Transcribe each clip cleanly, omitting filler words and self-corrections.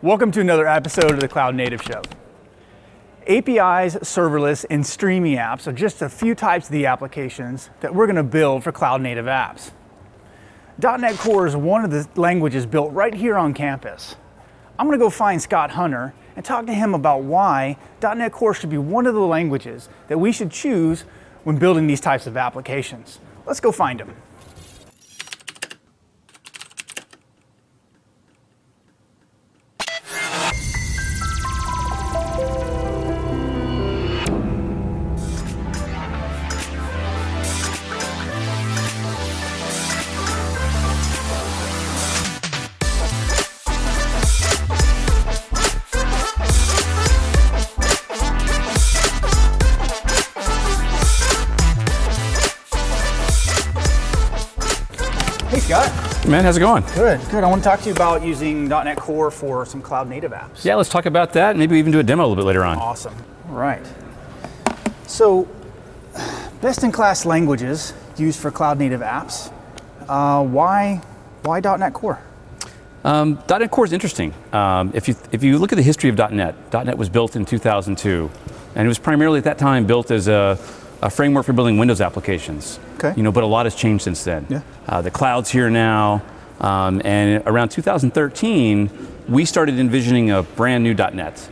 Welcome to another episode of the Cloud Native Show. APIs, serverless, and streaming apps are just a few types of the applications that we're going to build for cloud native apps. .NET Core is one of the languages built right here on campus. I'm going to go find Scott Hunter and talk to him about why .NET Core should be one of the languages that we should choose when building these types of applications. Let's go find him. Hey Scott. Man, how's it going? Good. I want to talk to you about using .NET Core for some cloud native apps. Yeah, let's talk about that. Maybe we even do a demo a little bit later on. Awesome. All right. So, best-in-class languages used for cloud native apps. Why .NET Core? .NET Core is interesting. If you look at the history of .NET was built in 2002, and it was primarily at that time built as a framework for building Windows applications. Okay. But a lot has changed since then. Yeah. The cloud's here now, and around 2013, we started envisioning a brand new .NET,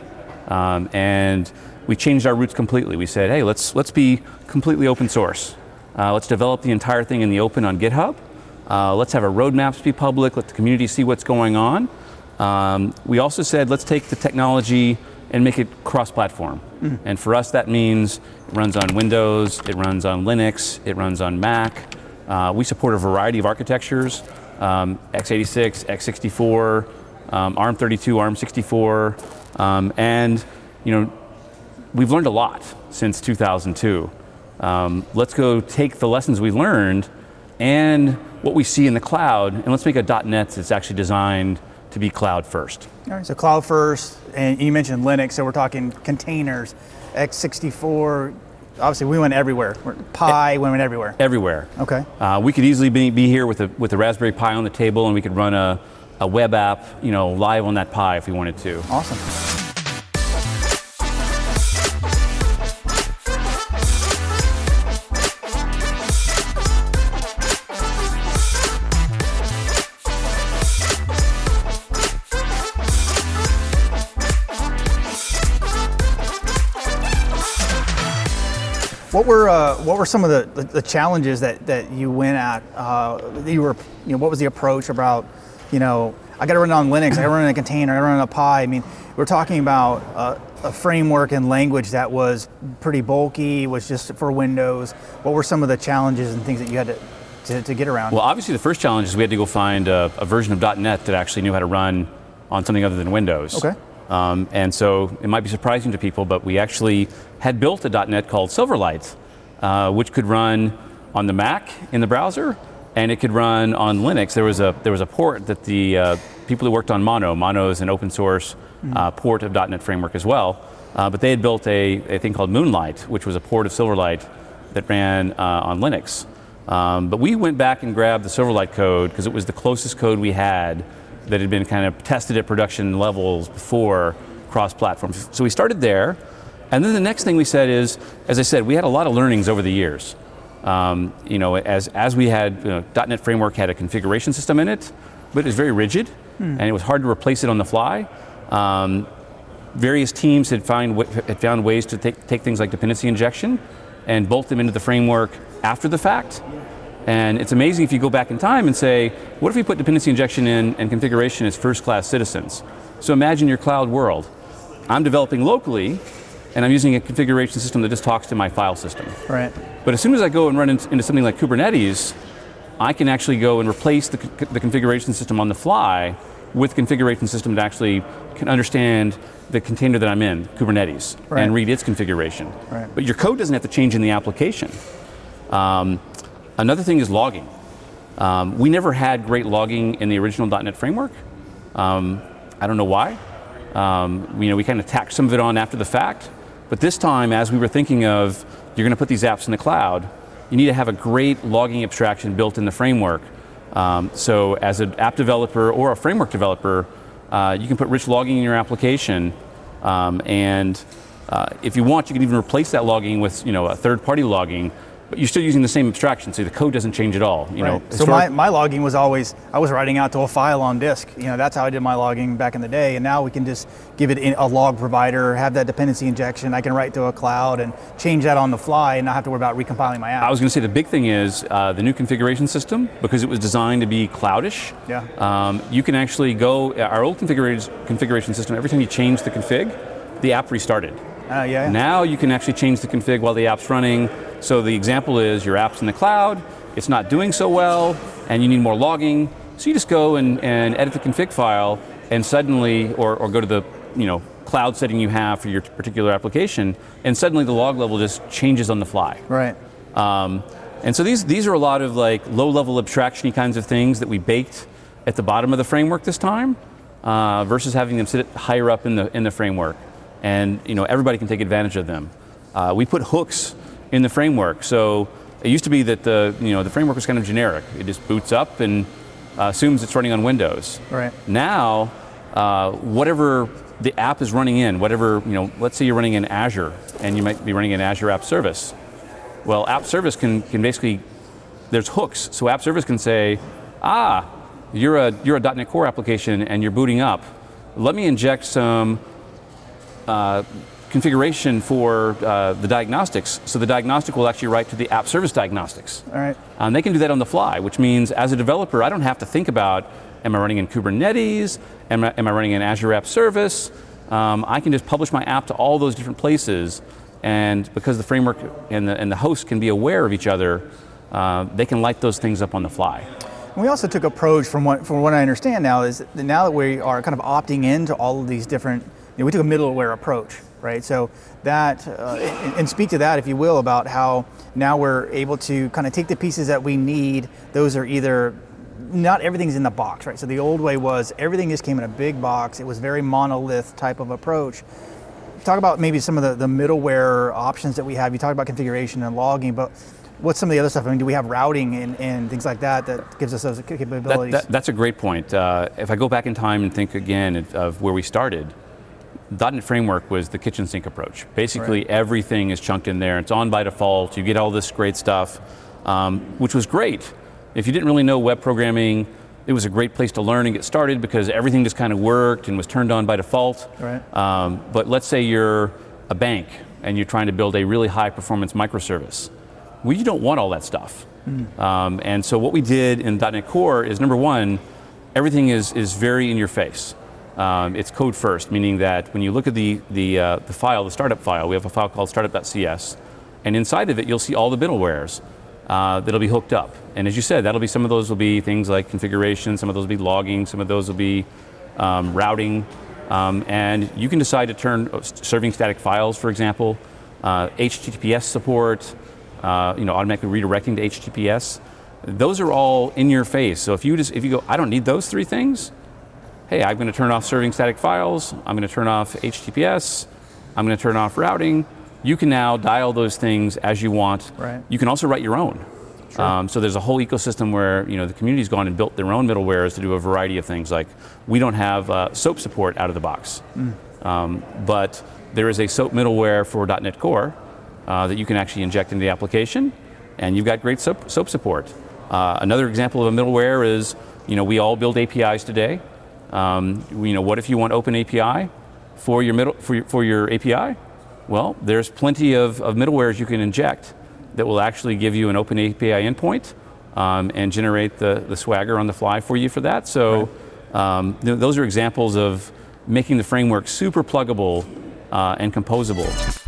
and we changed our roots completely. We said, hey, let's be completely open source. Let's develop the entire thing in the open on GitHub. Let's have our roadmaps be public. Let the community see what's going on. We also said, let's take the technology and make it cross-platform. And for us, that means it runs on Windows, it runs on Linux, it runs on Mac. We support a variety of architectures, x86, x64, ARM32, ARM64, and we've learned a lot since 2002. Let's go take the lessons we learned and what we see in the cloud, and let's make a .NET that's actually designed to be cloud first. All right, so cloud first, and you mentioned Linux, so we're talking containers, x64, obviously we went everywhere. Pi, we went everywhere. Everywhere. Okay. We could easily be here with a Raspberry Pi on the table, and we could run a web app, live on that Pi if we wanted to. Awesome. What were some of the challenges that you went at? What was the approach about? I got to run it on Linux. I got to run it in a container. I got to run it on a Pi. I mean, we're talking about a framework and language that was pretty bulky. Was just for Windows. What were some of the challenges and things that you had to get around? Well, obviously the first challenge is we had to go find a version of .NET that actually knew how to run on something other than Windows. Okay. And so it might be surprising to people, but we actually had built a .NET called Silverlight, which could run on the Mac in the browser, and it could run on Linux. There was a port that the people who worked on Mono is an open source port of .NET Framework as well, but they had built a thing called Moonlight, which was a port of Silverlight that ran on Linux. But we went back and grabbed the Silverlight code because it was the closest code we had that had been kind of tested at production levels before cross-platform. So we started there, and then the next thing we said is, as I said, we had a lot of learnings over the years. As we had, .NET Framework had a configuration system in it, but it was very rigid, and it was hard to replace it on the fly. Various teams had found ways to take things like dependency injection and bolt them into the framework after the fact. And it's amazing if you go back in time and say, what if we put dependency injection in and configuration as first-class citizens? So imagine your cloud world. I'm developing locally, and I'm using a configuration system that just talks to my file system. Right. But as soon as I go and run into something like Kubernetes, I can actually go and replace the configuration system on the fly with a configuration system that actually can understand the container that I'm in, Kubernetes, right, and read its configuration. Right. But your code doesn't have to change in the application. Another thing is logging. We never had great logging in the original .NET Framework. I don't know why. We kind of tacked some of it on after the fact, but this time, as we were thinking of, you're going to put these apps in the cloud, you need to have a great logging abstraction built in the framework. So as an app developer or a framework developer, You can put rich logging in your application, and if you want, you can even replace that logging with a third-party logging. But you're still using the same abstraction, so the code doesn't change at all. So my logging was always, I was writing out to a file on disk. That's how I did my logging back in the day. And now we can just give it a log provider, have that dependency injection. I can write to a cloud and change that on the fly and not have to worry about recompiling my app. I was going to say the big thing is the new configuration system, because it was designed to be cloudish. Yeah. You can actually go, our old configuration system, every time you change the config, the app restarted. Yeah. Now you can actually change the config while the app's running. So the example is your app's in the cloud, it's not doing so well, and you need more logging. So you just go and edit the config file, and suddenly, or go to the cloud setting you have for your particular application, and suddenly the log level just changes on the fly. Right. And so these are a lot of like low-level abstraction-y kinds of things that we baked at the bottom of the framework this time, versus having them sit higher up in the framework. And everybody can take advantage of them. We put hooks in the framework. So it used to be that the framework was kind of generic. It just boots up and assumes it's running on Windows. Right. Now, whatever the app is running in, whatever let's say you're running in Azure, and you might be running in Azure App Service. Well, App Service can basically, there's hooks. So App Service can say, you're a .NET Core application and you're booting up. Let me inject some configuration for the diagnostics, so the diagnostic will actually write to the app service diagnostics. All right. They can do that on the fly, which means as a developer, I don't have to think about, am I running in Kubernetes? Am I running in Azure App Service? I can just publish my app to all those different places, and because the framework and the host can be aware of each other, they can light those things up on the fly. We also took approach from what I understand now is that now that we are kind of opting into all of these different, we took a middleware approach, right? So that, and speak to that if you will, about how now we're able to kind of take the pieces that we need. Those are either, not everything's in the box, right? So the old way was everything just came in a big box. It was very monolith type of approach. Talk about maybe some of the middleware options that we have. You talked about configuration and logging, but what's some of the other stuff? I mean, do we have routing and things like that gives us those capabilities? That's a great point. If I go back in time and think again of where we started, .NET Framework was the kitchen sink approach. Basically, everything is chunked in there. It's on by default. You get all this great stuff, which was great. If you didn't really know web programming, it was a great place to learn and get started because everything just kind of worked and was turned on by default. Right. But let's say you're a bank and you're trying to build a really high performance microservice. Well, you don't want all that stuff. And so what we did in .NET Core is, number one, everything is very in your face. It's code first, meaning that when you look at the file, the startup file, we have a file called startup.cs, and inside of it you'll see all the middlewares that'll be hooked up. And as you said, some of those will be things like configuration, some of those will be logging, some of those will be routing, and you can decide to turn serving static files, for example, HTTPS support, automatically redirecting to HTTPS. Those are all in your face. So if you go, I don't need those three things. Hey, I'm going to turn off serving static files, I'm going to turn off HTTPS, I'm going to turn off routing. You can now dial those things as you want. Right. You can also write your own. Sure. So there's a whole ecosystem where the community's gone and built their own middlewares to do a variety of things. Like we don't have SOAP support out of the box, but there is a SOAP middleware for .NET Core that you can actually inject into the application, and you've got great SOAP support. Another example of a middleware is we all build APIs today. What if you want Open API for your API? Well, there's plenty of middlewares you can inject that will actually give you an Open API endpoint and generate the Swagger on the fly for you for that. So those are examples of making the framework super pluggable and composable.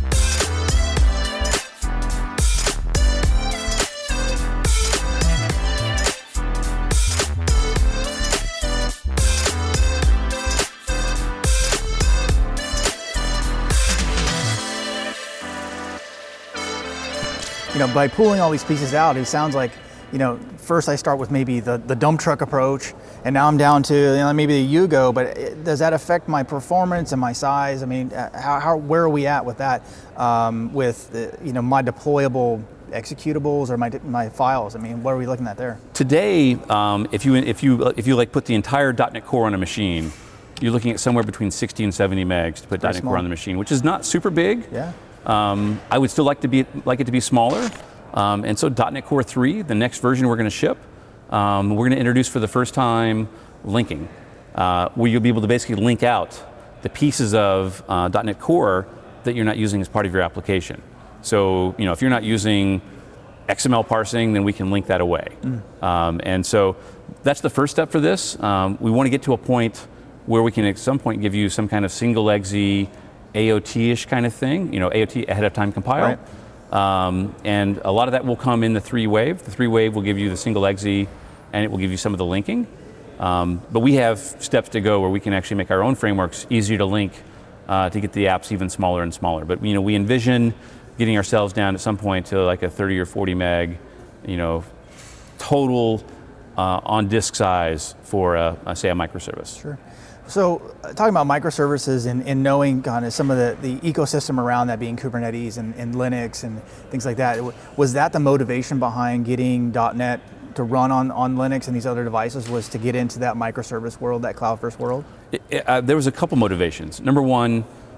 By pulling all these pieces out, it sounds like, first I start with maybe the dump truck approach, and now I'm down to maybe the Yugo, but does that affect my performance and my size? I mean, where are we at with that, with my deployable executables or my files? I mean, what are we looking at there? Today, if you like put the entire .NET Core on a machine, you're looking at somewhere between 60 and 70 megs to put .NET Core on the machine, which is not super big. Yeah. I would still like it to be smaller. And so .NET Core 3, the next version we're going to ship, we're going to introduce for the first time linking, where you'll be able to basically link out the pieces of .NET Core that you're not using as part of your application. So, if you're not using XML parsing, then we can link that away. And so that's the first step for this. We want to get to a point where we can at some point give you some kind of single exe AOT-ish kind of thing, AOT ahead of time compile. Right. And a lot of that will come in the 3-wave. The 3-wave will give you the single exe, and it will give you some of the linking. But we have steps to go where we can actually make our own frameworks easier to link to get the apps even smaller and smaller. But we envision getting ourselves down at some point to like a 30 or 40 meg, total on disk size for say a microservice. Sure. So talking about microservices and knowing kind of some of the ecosystem around that, being Kubernetes and Linux and things like that, was that the motivation behind getting .NET to run on Linux and these other devices, was to get into that microservice world, that cloud-first world? There was a couple motivations. Number one,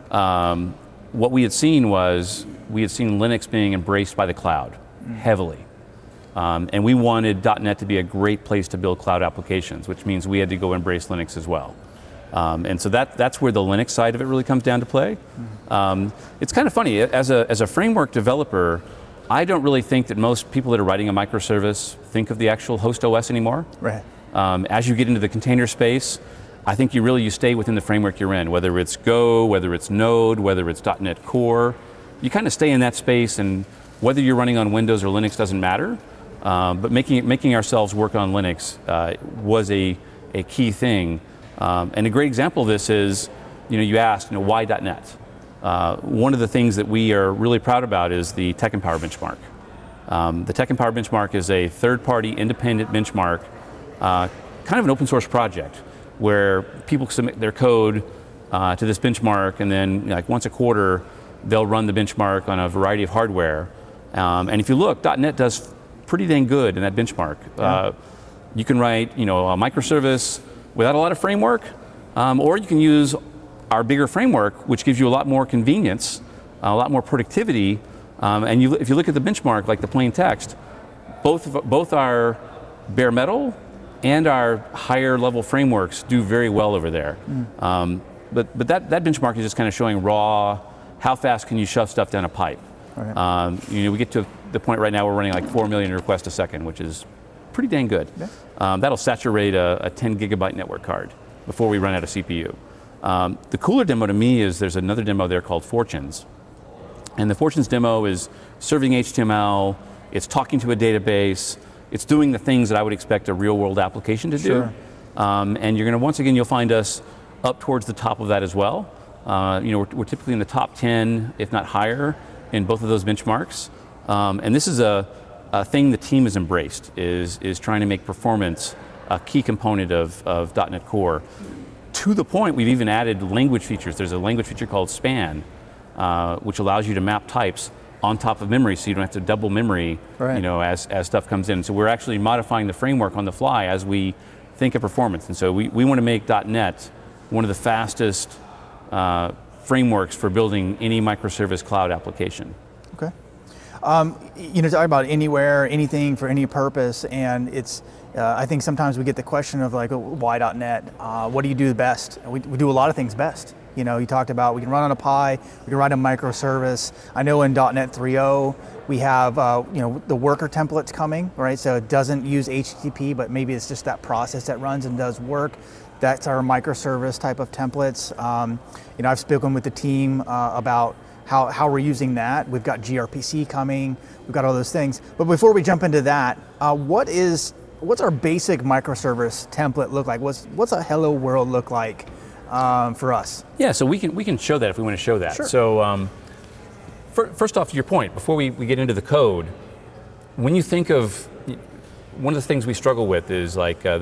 what we had seen was Linux being embraced by the cloud heavily. And we wanted .NET to be a great place to build cloud applications, which means we had to go embrace Linux as well. And so that's where the Linux side of it really comes down to play. It's kind of funny, as a framework developer, I don't really think that most people that are writing a microservice think of the actual host OS anymore. Right. As you get into the container space, I think you stay within the framework you're in, whether it's Go, whether it's Node, whether it's .NET Core. You kind of stay in that space, and whether you're running on Windows or Linux doesn't matter. But making ourselves work on Linux was a key thing. And a great example of this is, you asked, why .NET? One of the things that we are really proud about is the Tech Empower benchmark. The Tech Empower benchmark is a third-party independent benchmark, kind of an open source project, where people submit their code to this benchmark, and then once a quarter, they'll run the benchmark on a variety of hardware. And if you look, .NET does pretty dang good in that benchmark. Yeah. You can write, a microservice without a lot of framework, or you can use our bigger framework, which gives you a lot more convenience, a lot more productivity. And if you look at the benchmark, like the plain text, both our bare metal and our higher level frameworks do very well over there. But that benchmark is just kind of showing raw, how fast can you shove stuff down a pipe. Right. We get to the point right now we're running like 4 million requests a second, which is pretty dang good. Yeah. That'll saturate a 10 gigabyte network card before we run out of CPU. The cooler demo to me is there's another demo there called Fortunes. And the Fortunes demo is serving HTML, it's talking to a database, it's doing the things that I would expect a real world application to do. Sure. And once again, you'll find us up towards the top of that as well. We're typically in the top 10, if not higher, in both of those benchmarks. And this is a thing the team has embraced, is trying to make performance a key component of .NET Core. To the point, we've even added language features. There's a language feature called Span, which allows you to map types on top of memory, so you don't have to double memory, right, as stuff comes in. So we're actually modifying the framework on the fly as we think of performance. And so we want to make .NET one of the fastest frameworks for building any microservice cloud application. Okay. Talking about anywhere, anything for any purpose, and it's, I think sometimes we get the question of why .NET? What do you do best? And we do a lot of things best. You talked about we can run on a Pi, we can write a microservice. I know in .NET 3.0 we have the worker templates coming, right? So it doesn't use HTTP, but maybe it's just that process that runs and does work. That's our microservice type of templates. I've spoken with the team about how we're using that. We've got gRPC coming, we've got all those things. But before we jump into that, what's our basic microservice template look like? What's a hello world look like for us? Yeah, so we can show that if we want to show that. Sure. So first off, to your point, before we get into the code, when you think of, one of the things we struggle with is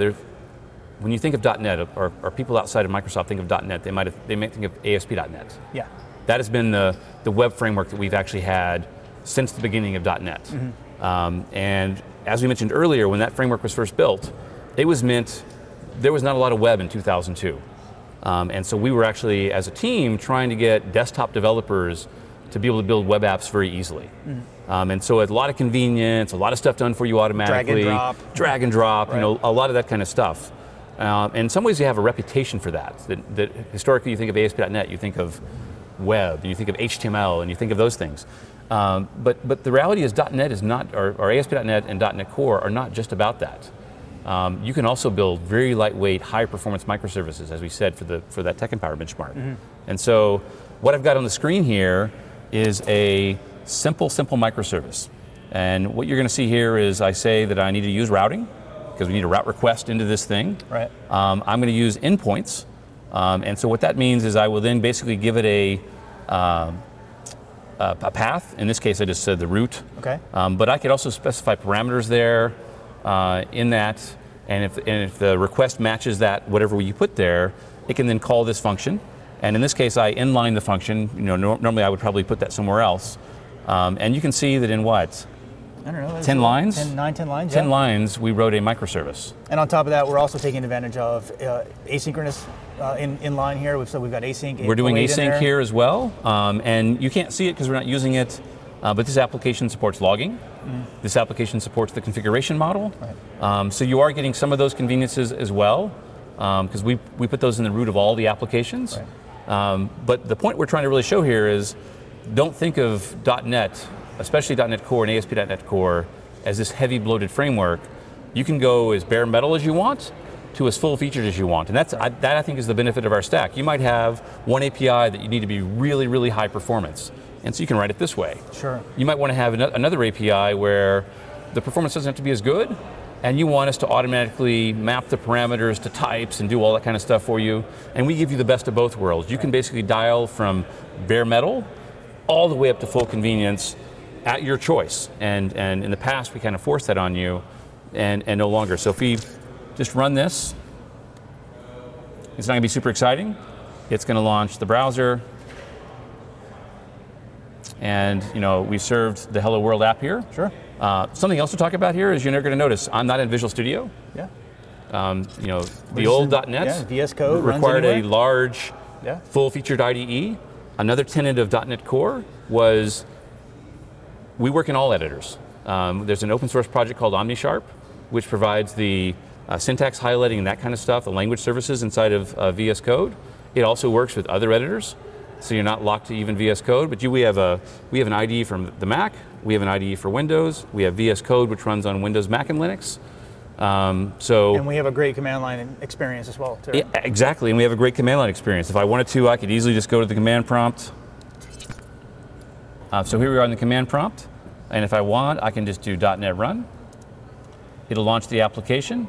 when you think of .NET, or people outside of Microsoft think of .NET, they might think of ASP.NET. Yeah. That has been the web framework that we've actually had since the beginning of .NET. Mm-hmm. And as we mentioned earlier, when that framework was first built, it was meant, there was not a lot of web in 2002. And so we were actually, as a team, trying to get desktop developers to be able to build web apps very easily. And so a lot of convenience, a lot of stuff done for you automatically. Drag and drop, Right. you know, a lot of that kind of stuff. In some ways, you have a reputation for that historically, you think of ASP.NET, you think of web, you think of HTML, and you think of those things. But the reality is .NET is not, or ASP.NET and .NET Core are not just about that. You can also build very lightweight, high-performance microservices, as we said, for that Tech Empower benchmark. And so what I've got on the screen here is a simple microservice. And what you're going to see here is I say that I need to use routing, because we need a route request into this thing. Right. I'm going to use endpoints. And so what that means is I will then basically give it a path. In this case, I just said the root. Okay. But I could also specify parameters there in that, and if the request matches that, whatever you put there, it can then call this function. And in this case, I inline the function. You know, normally I would probably put that somewhere else. And you can see that in what? I don't know. 10 lines? 10 lines, 10 yeah. lines, we wrote a microservice. And on top of that, we're also taking advantage of asynchronous inline here. So we've got async. We're doing in async there. here as well. And you can't see it because we're not using it, but this application supports logging. This application supports the configuration model. Right. So you are getting some of those conveniences as well, because we put those in the root of all the applications. Right. But the point we're trying to really show here is, don't think of .NET, especially .NET Core and ASP.NET Core, as this heavy bloated framework. You can go as bare metal as you want to as full featured as you want. And that I think is the benefit of our stack. You might have one API that you need to be really, really high performance. And so you can write it this way. Sure. You might want to have another API where the performance doesn't have to be as good, and you want us to automatically map the parameters to types and do all that kind of stuff for you. And we give you the best of both worlds. You can basically dial from bare metal all the way up to full convenience at your choice. And in the past, we kind of forced that on you, and no longer. So if we just run this, it's not going to be super exciting. It's going to launch the browser. And you know, we served the Hello World app here. Sure. Something else to talk about here is you're going to notice I'm not in Visual Studio. Yeah. You know, the old .NET VS Code required runs a large, Yeah. full-featured IDE. Another tenet of .NET Core was we work in all editors. There's an open source project called OmniSharp, which provides the syntax highlighting and that kind of stuff, the language services inside of VS Code. It also works with other editors, so you're not locked to even VS Code. But we have an IDE from the Mac. We have an IDE for Windows. We have VS Code, which runs on Windows, Mac, and Linux. And we have a great command line experience as well, too. Yeah, exactly, and we have a great command line experience. If I wanted to, I could easily just go to the command prompt. So here we are in the command prompt, and if I want, I can just do .NET run. It'll launch the application.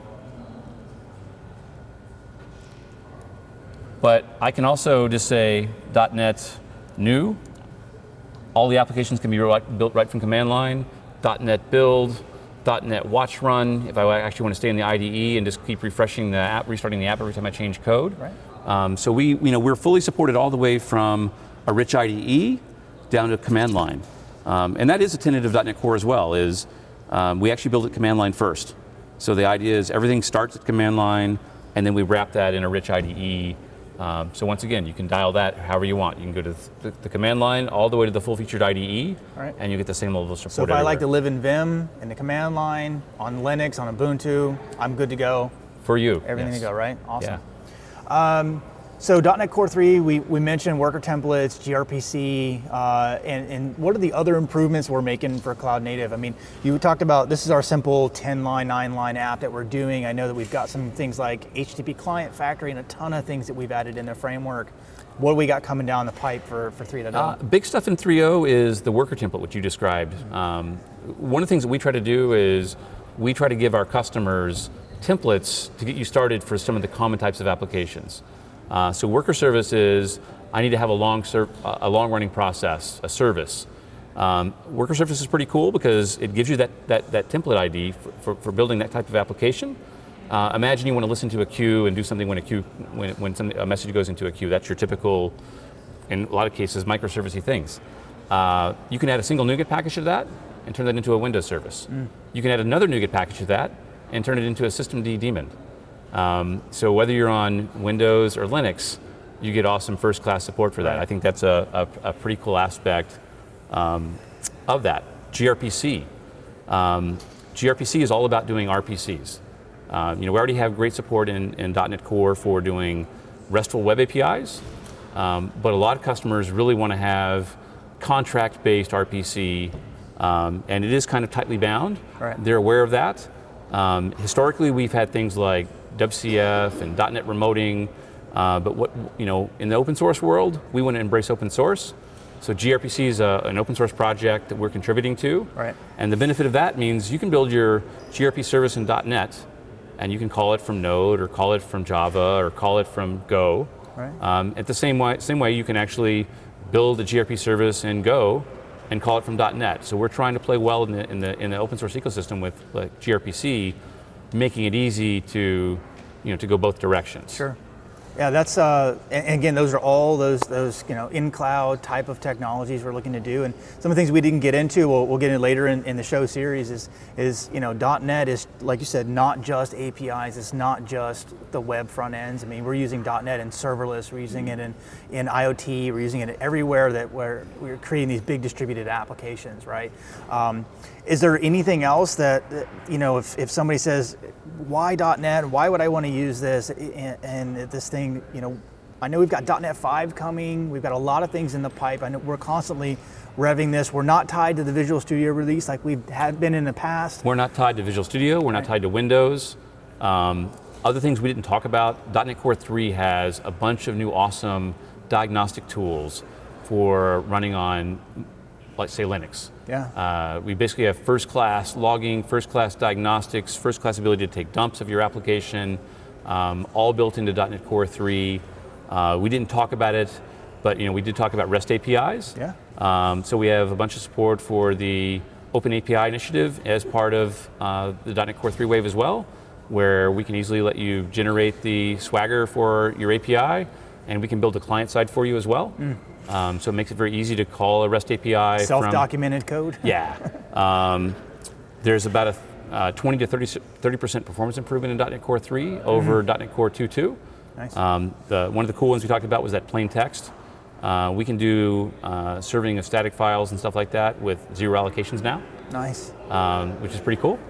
But I can also just say .NET new. All the applications can be built right from command line. .NET build, .NET watch run, if I actually want to stay in the IDE and just keep refreshing the app, restarting the app every time I change code. Right. So we're fully supported all the way from a rich IDE down to command line. And that is a tenet of .NET Core as well, is we actually build at command line first. So the idea is everything starts at command line, and then we wrap that in a rich IDE. So once again, you can dial that however you want. You can go to the command line all the way to the full-featured IDE, Right. and you get the same level of support. So if I like to live in Vim, in the command line, on Linux, on Ubuntu, I'm good to go. For you. Everything yes. to go, right? Awesome. Yeah. So .NET Core 3, we mentioned worker templates, gRPC, and what are the other improvements we're making for Cloud Native? I mean, you talked about this is our simple 10-line, 9-line app that we're doing. I know that we've got some things like HTTP Client Factory and a ton of things that we've added in the framework. What do we got coming down the pipe for 3.0? Big stuff in 3.0 is the worker template, which you described. One of the things that we try to do is we try to give our customers templates to get you started for some of the common types of applications. So worker service is, I need to have a long-running process, a service. Worker service is pretty cool because it gives you that template ID for building that type of application. Imagine you want to listen to a queue and do something when a message goes into a queue. That's your typical, in a lot of cases, microservice-y things. You can add a single NuGet package to that and turn that into a Windows service. You can add another NuGet package to that and turn it into a systemd daemon. So whether you're on Windows or Linux, you get awesome first-class support for that. Right. I think that's a pretty cool aspect of that. gRPC. gRPC is all about doing RPCs. We already have great support in .NET Core for doing RESTful web APIs, but a lot of customers really want to have contract-based RPC, and it is kind of tightly bound. Right. They're aware of that. Historically, we've had things like WCF and .NET remoting, but in the open source world, we want to embrace open source. So gRPC is an open source project that we're contributing to. Right. And the benefit of that means you can build your gRPC service in .NET, and you can call it from Node, or call it from Java, or call it from Go. Right. At the same way, you can actually build a gRPC service in Go and call it from .NET. So we're trying to play well in the open source ecosystem with gRPC, making it easy to go both directions. Sure. Yeah, that's and again, those are all those in cloud type of technologies we're looking to do, and some of the things we didn't get into, we'll get into later in the show series is .NET is, like you said, not just APIs. It's not just the web front ends. I mean, we're using .NET in serverless. We're using it in IoT. We're using it everywhere where we're creating these big distributed applications, right? Is there anything else that if somebody says, why .NET? Why would I want to use this? And this thing, I know we've got .NET 5 coming. We've got a lot of things in the pipe. I know we're constantly revving this. We're not tied to the Visual Studio release like we had been in the past. We're not tied to Visual Studio. We're not tied to Windows. Other things we didn't talk about, .NET Core 3 has a bunch of new awesome diagnostic tools for running on, let's say, Linux. Yeah. We basically have first-class logging, first-class diagnostics, first-class ability to take dumps of your application, all built into .NET Core 3. We didn't talk about it, but we did talk about REST APIs. Yeah. So we have a bunch of support for the Open API initiative as part of the .NET Core 3 wave as well, where we can easily let you generate the Swagger for your API, and we can build the client side for you as well. So it makes it very easy to call a REST API. Self-documented code? Yeah. There's about a 20 to 30% performance improvement in .NET Core 3 over .NET Core 2.2. Nice. One of the cool ones we talked about was that plain text. We can do serving of static files and stuff like that with 0 allocations now. Nice. Which is pretty cool.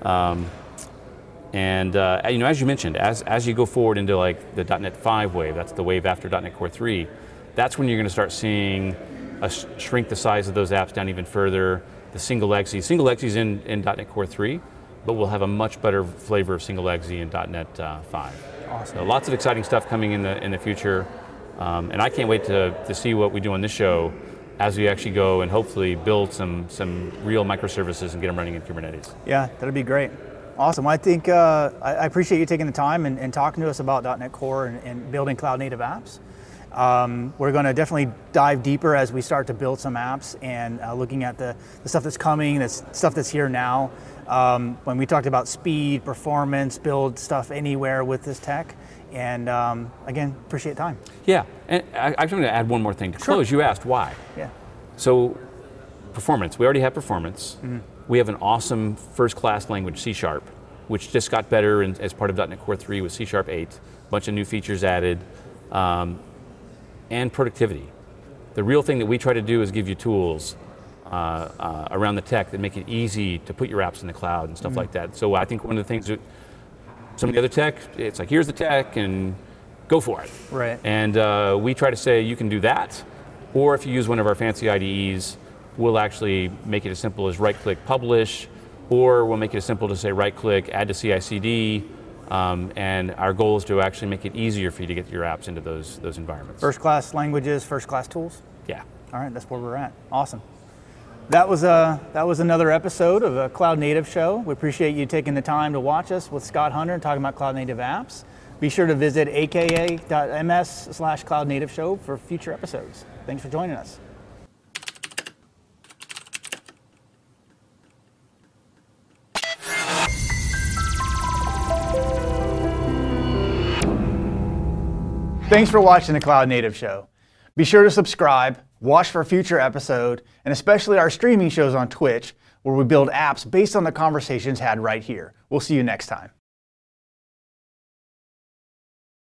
As you mentioned, as you go forward into like the .NET 5 wave, that's the wave after .NET Core 3, that's when you're going to start seeing us shrink the size of those apps down even further. The single exe is in .NET Core 3, but we'll have a much better flavor of single exe in .NET 5. Awesome. So lots of exciting stuff coming in the future, and I can't wait to see what we do on this show as we actually go and hopefully build some real microservices and get them running in Kubernetes. Yeah, that'd be great. Awesome. Well, I think I appreciate you taking the time and talking to us about .NET Core and building cloud native apps. We're going to definitely dive deeper as we start to build some apps and looking at the stuff that's coming, the stuff that's here now. When we talked about speed, performance, build stuff anywhere with this tech. And again, appreciate time. Yeah, and I just want to add one more thing. To close, you asked why. Yeah. So performance, we already have performance. Mm-hmm. We have an awesome first-class language, C#, which just got better as part of .NET Core 3 with C# 8, a bunch of new features added. And productivity. The real thing that we try to do is give you tools around the tech that make it easy to put your apps in the cloud and stuff like that. So I think one of the things that some of the other tech, it's like, here's the tech and go for it. Right. And we try to say you can do that, or if you use one of our fancy IDEs, we'll actually make it as simple as right-click publish, or we'll make it as simple to say right-click, add to CI/CD, and our goal is to actually make it easier for you to get your apps into those environments. First-class languages, first-class tools? Yeah. All right, that's where we're at. Awesome. That was another episode of a Cloud Native Show. We appreciate you taking the time to watch us with Scott Hunter and talking about Cloud Native apps. Be sure to visit aka.ms/Cloud Native Show for future episodes. Thanks for joining us. Thanks for watching the Cloud Native Show. Be sure to subscribe, watch for a future episode, and especially our streaming shows on Twitch, where we build apps based on the conversations had right here. We'll see you next time.